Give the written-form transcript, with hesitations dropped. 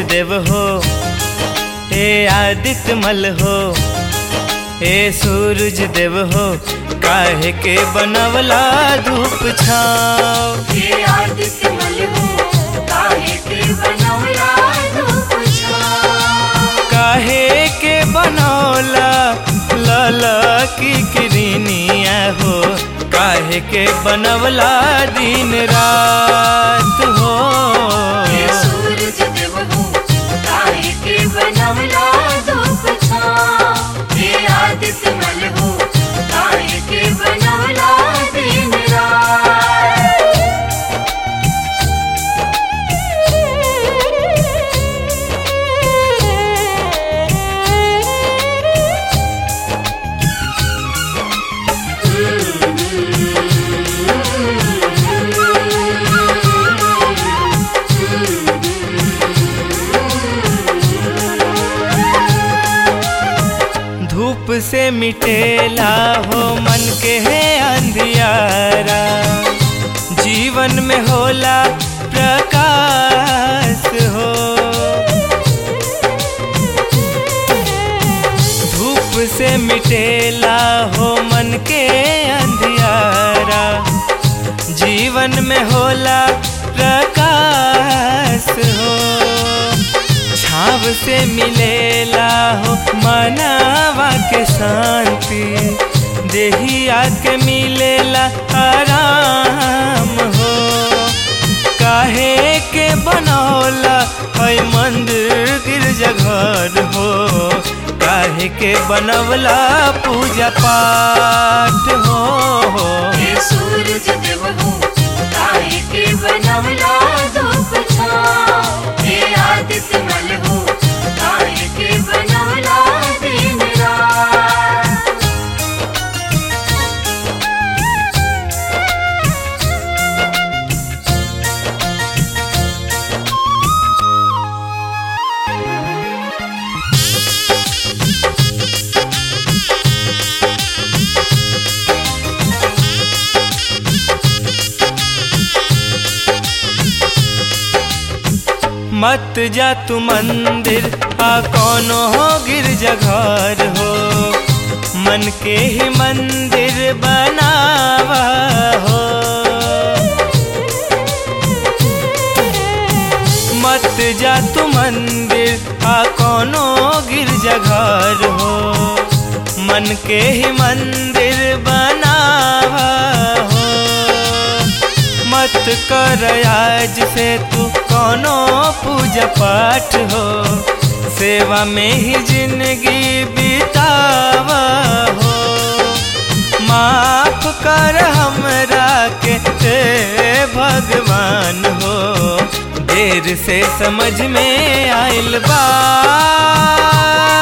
देव हो, हे आदित्य मल हो, हे सूरज देव हो, काहे के बनवला धूप छाव। हे आदित्य मल हो, काहे के बनवला धूप छाव। काहे के बनौला लाला की किरनिया हो, काहे के बनवला दिन रात हो। हे सूरज देव हो, काहे के बनवला धूप छाव। हे आदित्य मल हो, काहे के बनवला दिन रात। धूप से मिटेला हो मन के है अंधियारा, जीवन में होला प्रकाश हो। धूप से मिटेला हो मन के अंधियारा, जीवन में होला प्रकाश हो। छाव से मिलेला हो मनावा के शांति, देहिया के मिलेला आराम हो। काहे के बनौला है मंदिर गिरजाघर हो, काहे के बनवला पूजा पाठ हो। हे सूरज देव हो, काहे के बनवला धूप छाव। हे आदित्य मल हो, काहे के बनवला दिन रात। मत जा तू मंदिर आ कोनो हो गिरजाघर हो, मन के ही मंदिर बनावा हो। मत जा तू मंदिर आ कोनो गिरजाघर हो, मन के ही मंदिर बनावा हो। मत कर आज से तू कोनो पूजा पाठ हो, सेवा में ही जिंदगी बितावा हो। माफ कर हमरा के हे भगवान हो, देर से समझ में आइल बा।